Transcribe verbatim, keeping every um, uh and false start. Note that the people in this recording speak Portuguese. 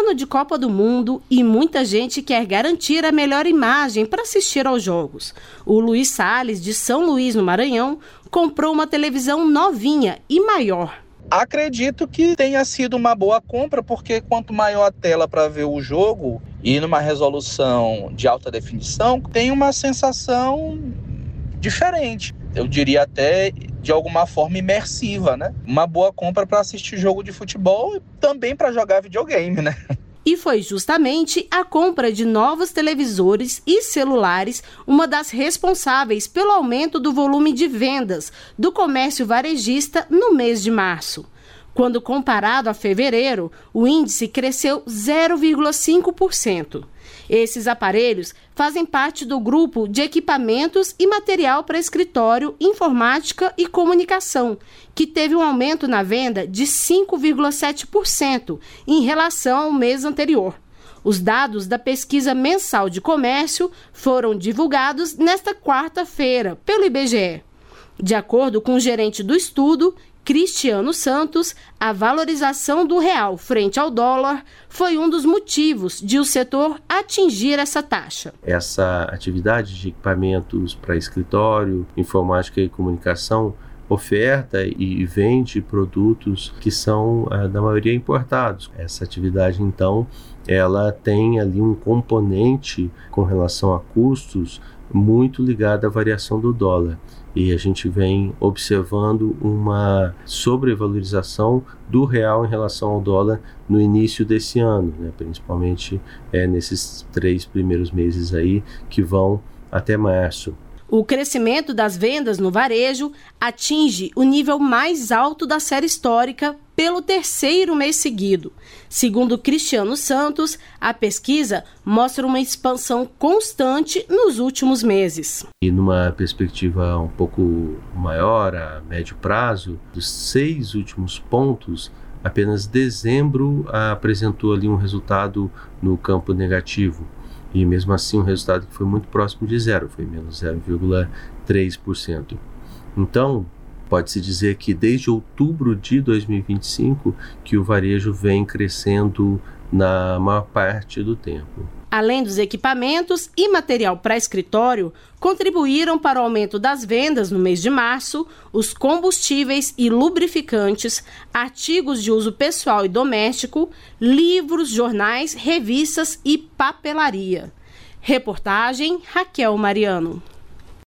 ano de Copa do Mundo e muita gente quer garantir a melhor imagem para assistir aos jogos. O Luiz Salles, de São Luís, no Maranhão, comprou uma televisão novinha e maior. Acredito que tenha sido uma boa compra, porque quanto maior a tela para ver o jogo e numa resolução de alta definição, tem uma sensação diferente. Eu diria até de alguma forma imersiva, né? Uma boa compra para assistir jogo de futebol e também para jogar videogame, né? E foi justamente a compra de novos televisores e celulares uma das responsáveis pelo aumento do volume de vendas do comércio varejista no mês de março. Quando comparado a fevereiro, o índice cresceu zero vírgula cinco por cento. Esses aparelhos fazem parte do grupo de equipamentos e material para escritório, informática e comunicação, que teve um aumento na venda de cinco vírgula sete por cento em relação ao mês anterior. Os dados da pesquisa mensal de comércio foram divulgados nesta quarta-feira pelo I B G E. De acordo com o gerente do estudo, Cristiano Santos, a valorização do real frente ao dólar foi um dos motivos de o setor atingir essa taxa. Essa atividade de equipamentos para escritório, informática e comunicação oferta e vende produtos que são, na maioria, importados. Essa atividade, então, ela tem ali um componente com relação a custos muito ligado à variação do dólar. E a gente vem observando uma sobrevalorização do real em relação ao dólar no início desse ano, né? Principalmente é, nesses três primeiros meses aí que vão até março. O crescimento das vendas no varejo atinge o nível mais alto da série histórica pelo terceiro mês seguido. Segundo Cristiano Santos, a pesquisa mostra uma expansão constante nos últimos meses. E numa perspectiva um pouco maior, a médio prazo, dos seis últimos pontos, apenas dezembro apresentou ali um resultado no campo negativo. E mesmo assim um resultado que foi muito próximo de zero, foi menos zero vírgula três por cento. Então, pode-se dizer que desde outubro de dois mil e vinte e cinco que o varejo vem crescendo na maior parte do tempo. Além dos equipamentos e material para escritório, contribuíram para o aumento das vendas no mês de março os combustíveis e lubrificantes, artigos de uso pessoal e doméstico, livros, jornais, revistas e papelaria. Reportagem Raquel Mariano.